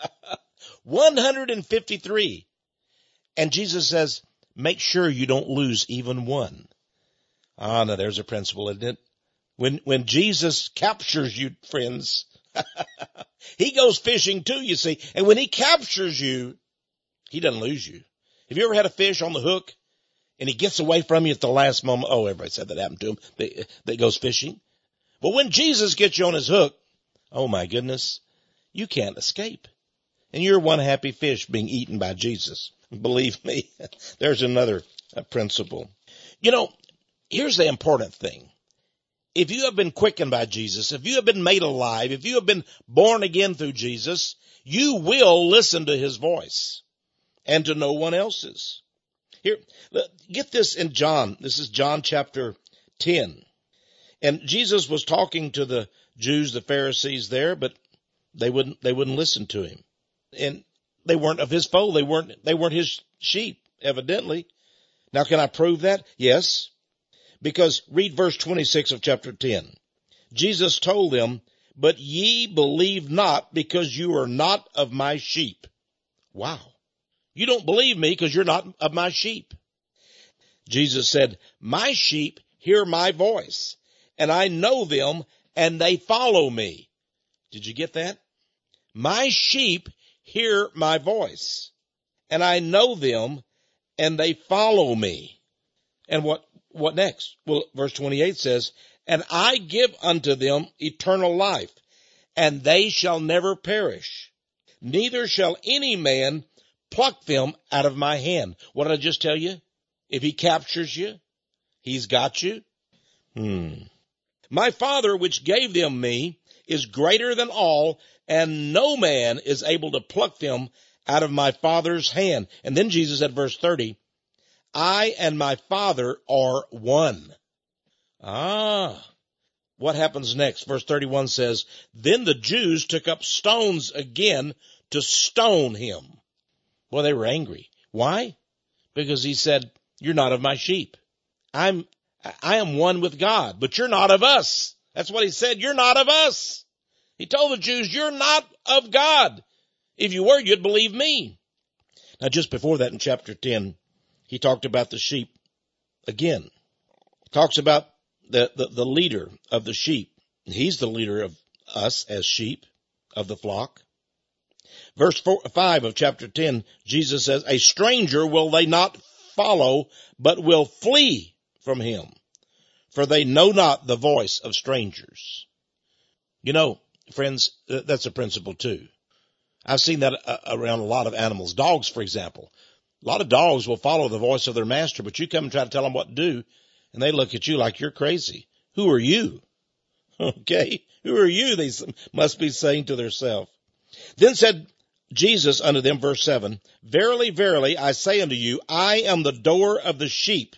153. And Jesus says, make sure you don't lose even one. Now there's a principle, isn't it? When Jesus captures you, friends, he goes fishing too, you see. And when he captures you, he doesn't lose you. Have you ever had a fish on the hook and he gets away from you at the last moment. Oh, everybody said that happened to him. That goes fishing. But when Jesus gets you on his hook, oh my goodness, you can't escape. And you're one happy fish being eaten by Jesus. Believe me, there's another principle. You know, here's the important thing. If you have been quickened by Jesus, if you have been made alive, if you have been born again through Jesus, you will listen to his voice and to no one else's. Here, get this in John. This is John chapter 10. And Jesus was talking to the Jews, the Pharisees there, but they wouldn't listen to him. And they weren't of his fold. They weren't his sheep, evidently. Now, can I prove that? Yes. Because read verse 26 of chapter 10. Jesus told them, but ye believe not because you are not of my sheep. Wow. You don't believe me because you're not of my sheep. Jesus said, my sheep hear my voice, and I know them, and they follow me. Did you get that? My sheep hear my voice, and I know them, and they follow me. And what next? Well, verse 28 says, and I give unto them eternal life, and they shall never perish. Neither shall any man pluck them out of my hand. What did I just tell you? If he captures you, he's got you. My Father, which gave them me, is greater than all, and no man is able to pluck them out of my Father's hand. And then Jesus said, verse 30, I and my Father are one. What happens next? Verse 31 says, then the Jews took up stones again to stone him. Well, they were angry. Why? Because he said, you're not of my sheep. I am one with God, but you're not of us. That's what he said. You're not of us. He told the Jews, you're not of God. If you were, you'd believe me. Now, just before that in chapter 10, he talked about the sheep again. He talks about the leader of the sheep. He's the leader of us as sheep of the flock. Verse 5 of chapter 10, Jesus says, a stranger will they not follow, but will flee from him, for they know not the voice of strangers. You know, friends, that's a principle too. I've seen that around a lot of animals. Dogs, for example. A lot of dogs will follow the voice of their master, but you come and try to tell them what to do, and they look at you like you're crazy. Who are you? Okay, who are you? They must be saying to themselves. Then said Jesus unto them, verse 7, verily, verily, I say unto you, I am the door of the sheep.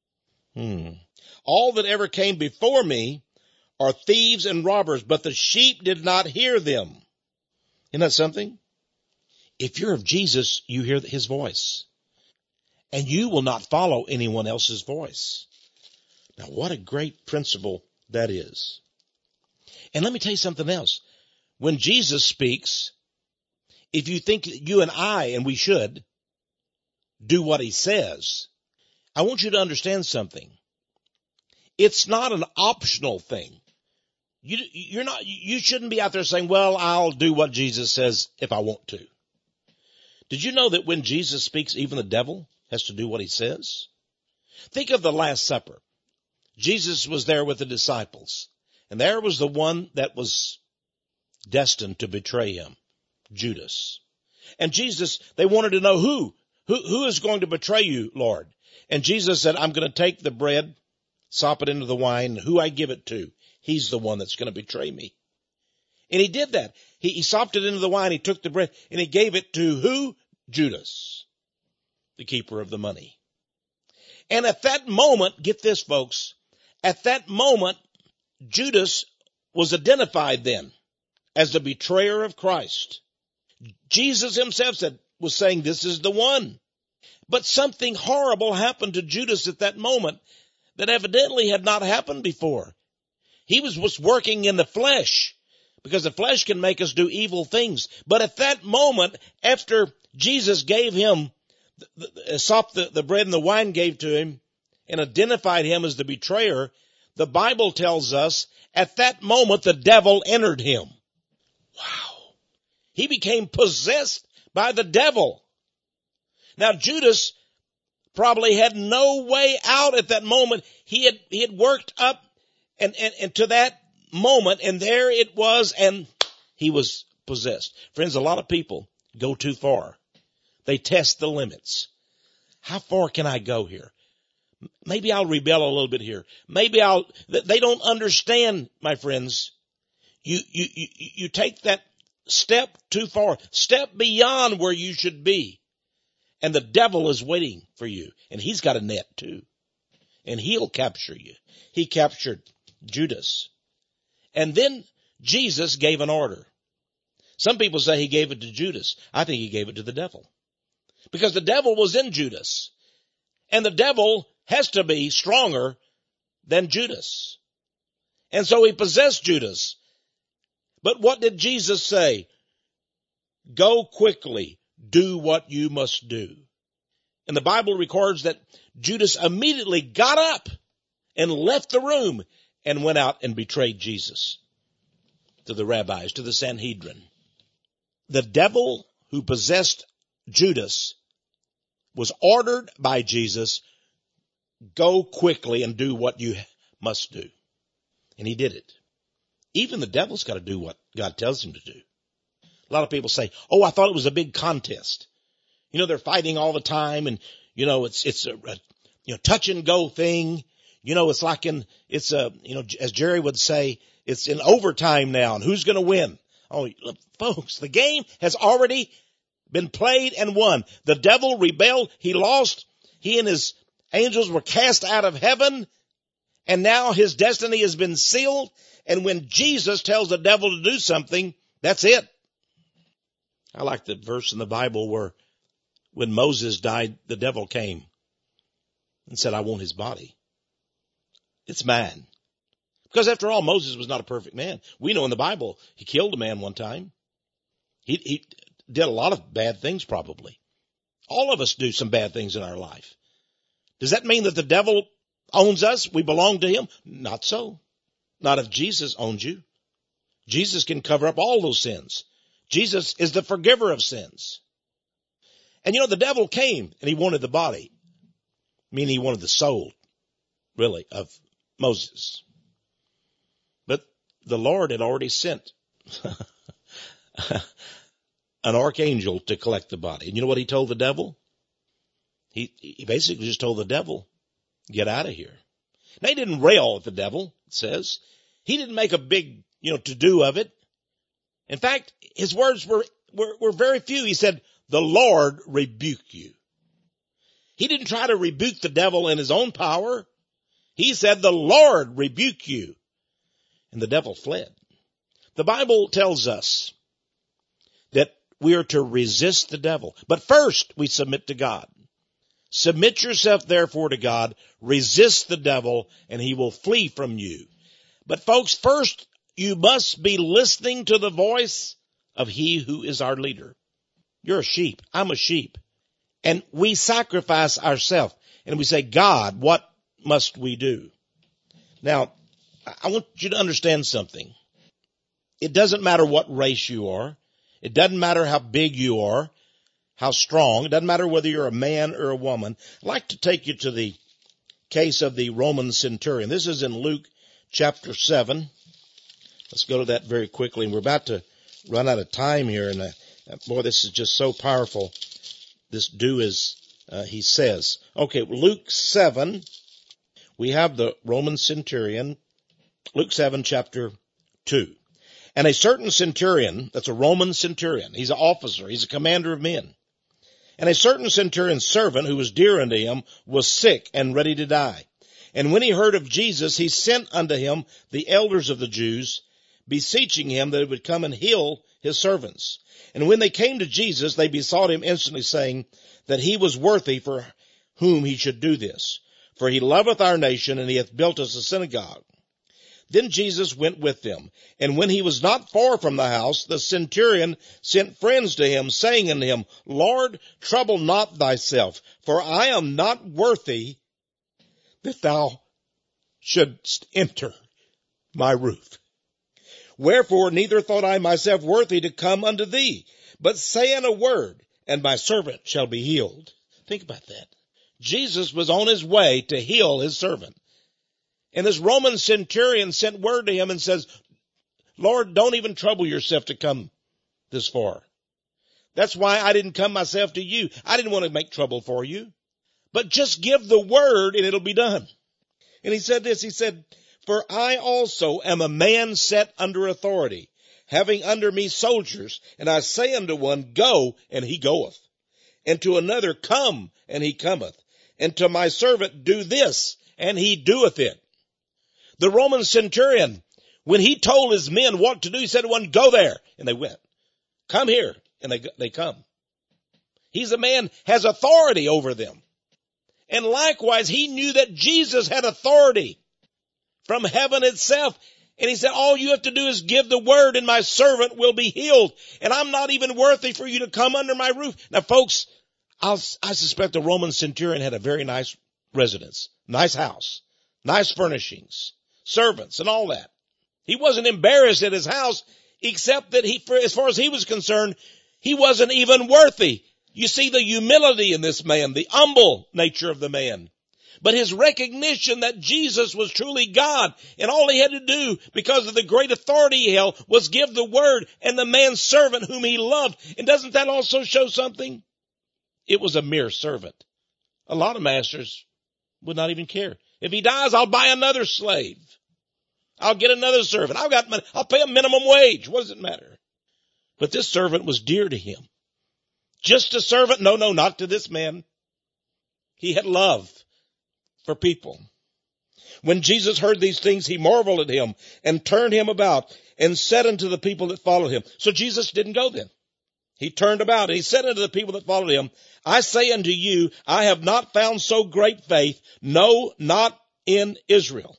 All that ever came before me are thieves and robbers, but the sheep did not hear them. Isn't that something? If you're of Jesus, you hear his voice, and you will not follow anyone else's voice. Now, what a great principle that is. And let me tell you something else. When Jesus speaks, if you think you and I, and we should, do what he says, I want you to understand something. It's not an optional thing. You shouldn't be out there saying, well, I'll do what Jesus says if I want to. Did you know that when Jesus speaks, even the devil has to do what he says? Think of the Last Supper. Jesus was there with the disciples, and there was the one that was destined to betray him, Judas. And Jesus, they wanted to know who is going to betray you, Lord? And Jesus said, I'm going to take the bread, sop it into the wine, who I give it to, he's the one that's going to betray me. And he did that. He sopped it into the wine, he took the bread, and he gave it to who? Judas, the keeper of the money. And at that moment, get this, folks, at that moment, Judas was identified then as the betrayer of Christ. Jesus himself was saying, this is the one. But something horrible happened to Judas at that moment that evidently had not happened before. He was working in the flesh, because the flesh can make us do evil things. But at that moment, after Jesus gave him, sopped the bread and the wine gave to him, and identified him as the betrayer, the Bible tells us at that moment the devil entered him. Wow. He became possessed by the devil. Now Judas probably had no way out at that moment. He had worked up and to that moment, and there it was, and he was possessed. Friends, a lot of people go too far. They test the limits. How far can I go here? Maybe I'll rebel a little bit here. They don't understand, my friends. You take that step too far, step beyond where you should be. And the devil is waiting for you. And he's got a net too. And he'll capture you. He captured Judas. And then Jesus gave an order. Some people say he gave it to Judas. I think he gave it to the devil. Because the devil was in Judas. And the devil has to be stronger than Judas. And so he possessed Judas. But what did Jesus say? Go quickly, do what you must do. And the Bible records that Judas immediately got up and left the room and went out and betrayed Jesus to the rabbis, to the Sanhedrin. The devil who possessed Judas was ordered by Jesus, go quickly and do what you must do. And he did it. Even the devil's got to do what God tells him to do. A lot of people say, oh, I thought it was a big contest. You know, they're fighting all the time, and, you know, it's a touch and go thing. You know, it's like as Jerry would say, it's in overtime now, and who's going to win? Oh, look, folks, the game has already been played and won. The devil rebelled. He lost. He and his angels were cast out of heaven, and now his destiny has been sealed. And when Jesus tells the devil to do something, that's it. I like the verse in the Bible where when Moses died, the devil came and said, I want his body. It's mine. Because after all, Moses was not a perfect man. We know in the Bible, he killed a man one time. He did a lot of bad things probably. All of us do some bad things in our life. Does that mean that the devil owns us? We belong to him? Not so. Not if Jesus owns you. Jesus can cover up all those sins. Jesus is the forgiver of sins. And you know, the devil came and he wanted the body, meaning he wanted the soul, really, of Moses. But the Lord had already sent an archangel to collect the body. And you know what he told the devil? He basically just told the devil, get out of here. Now, he didn't rail at the devil, it says. He didn't make a big, to-do of it. In fact, his words were very few. He said, the Lord rebuke you. He didn't try to rebuke the devil in his own power. He said, the Lord rebuke you. And the devil fled. The Bible tells us that we are to resist the devil. But first, we submit to God. Submit yourself, therefore, to God. Resist the devil, and he will flee from you. But folks, first, you must be listening to the voice of he who is our leader. You're a sheep. I'm a sheep. And we sacrifice ourselves. And we say, God, what must we do? Now, I want you to understand something. It doesn't matter what race you are. It doesn't matter how big you are, how strong. It doesn't matter whether you're a man or a woman. I'd like to take you to the case of the Roman centurion. This is in Luke chapter 7. Let's go to that very quickly. And we're about to run out of time here. And boy, this is just so powerful. This do as he says. Okay, Luke 7. We have the Roman centurion. Luke 7, chapter 2. And a certain centurion, that's a Roman centurion. He's an officer. He's a commander of men. And a certain centurion's servant, who was dear unto him, was sick and ready to die. And when he heard of Jesus, he sent unto him the elders of the Jews, beseeching him that he would come and heal his servants. And when they came to Jesus, they besought him instantly, saying that he was worthy for whom he should do this. For he loveth our nation, and he hath built us a synagogue. Then Jesus went with them. And when he was not far from the house, the centurion sent friends to him, saying unto him, Lord, trouble not thyself, for I am not worthy that thou shouldst enter my roof. Wherefore neither thought I myself worthy to come unto thee, but say in a word, and my servant shall be healed. Think about that. Jesus was on his way to heal his servant. And this Roman centurion sent word to him and says, Lord, don't even trouble yourself to come this far. That's why I didn't come myself to you. I didn't want to make trouble for you. But just give the word and it'll be done. And he said this, he said, for I also am a man set under authority, having under me soldiers, and I say unto one, go, and he goeth. And to another, come, and he cometh. And to my servant, do this, and he doeth it. The Roman centurion, when he told his men what to do, he said to one, go there, and they went. Come here, and they come. He's a man, has authority over them. And likewise, he knew that Jesus had authority from heaven itself. And he said, all you have to do is give the word and my servant will be healed. And I'm not even worthy for you to come under my roof. Now, folks, I suspect the Roman centurion had a very nice residence, nice house, nice furnishings, servants and all that. He wasn't embarrassed at his house, except that as far as he was concerned, he wasn't even worthy. You see the humility in this man, the humble nature of the man. But his recognition that Jesus was truly God, and all he had to do, because of the great authority he held, was give the word and the man's servant whom he loved. And doesn't that also show something? It was a mere servant. A lot of masters would not even care. If he dies, I'll buy another slave. I'll get another servant. I'll pay a minimum wage. What does it matter? But this servant was dear to him. Just a servant? No, not to this man. He had love for people. When Jesus heard these things, he marveled at him and turned him about and said unto the people that followed him. So Jesus didn't go then. He turned about and he said unto the people that followed him, I say unto you, I have not found so great faith, no, not in Israel.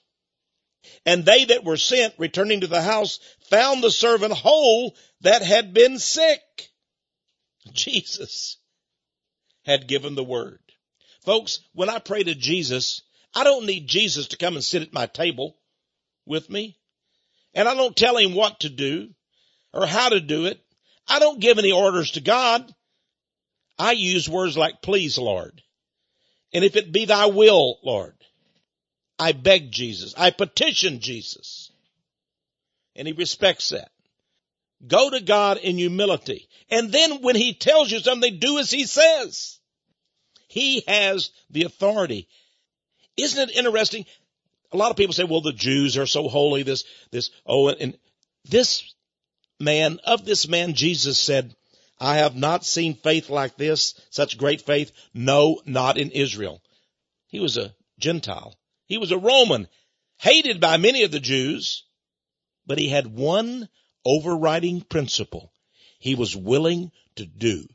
And they that were sent, returning to the house, found the servant whole that had been sick. Jesus had given the word. Folks, when I pray to Jesus, I don't need Jesus to come and sit at my table with me. And I don't tell him what to do or how to do it. I don't give any orders to God. I use words like, please, Lord. And if it be thy will, Lord. I beg Jesus. I petition Jesus. And he respects that. Go to God in humility. And then when he tells you something, do as he says. He has the authority. Isn't it interesting? A lot of people say, well, the Jews are so holy, and this man, Jesus said, I have not seen faith like this, such great faith, no, not in Israel. He was a Gentile. He was a Roman, hated by many of the Jews, but he had one overriding principle. He was willing to do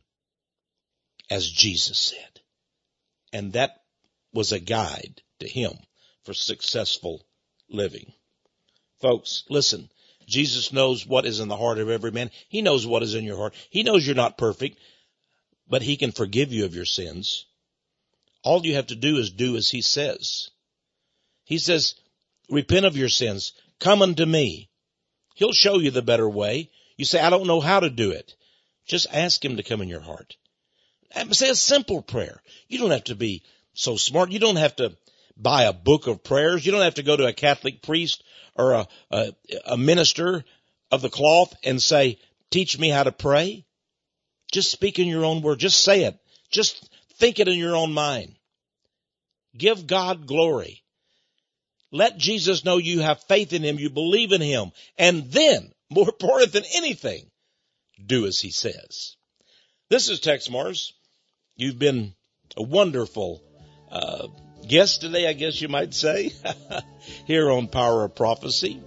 as Jesus said. And that was a guide to him for successful living. Folks, listen, Jesus knows what is in the heart of every man. He knows what is in your heart. He knows you're not perfect, but he can forgive you of your sins. All you have to do is do as he says. He says, repent of your sins. Come unto me. He'll show you the better way. You say, I don't know how to do it. Just ask him to come in your heart. Say a simple prayer. You don't have to be so smart. You don't have to buy a book of prayers. You don't have to go to a Catholic priest or a minister of the cloth and say, teach me how to pray. Just speak in your own word. Just say it. Just think it in your own mind. Give God glory. Let Jesus know you have faith in him. You believe in him. And then, more important than anything, do as he says. This is Tex Mars. You've been a wonderful guest today, I guess you might say, here on Power of Prophecy.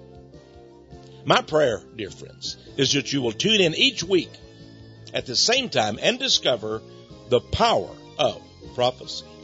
My prayer, dear friends, is that you will tune in each week at the same time and discover the power of prophecy.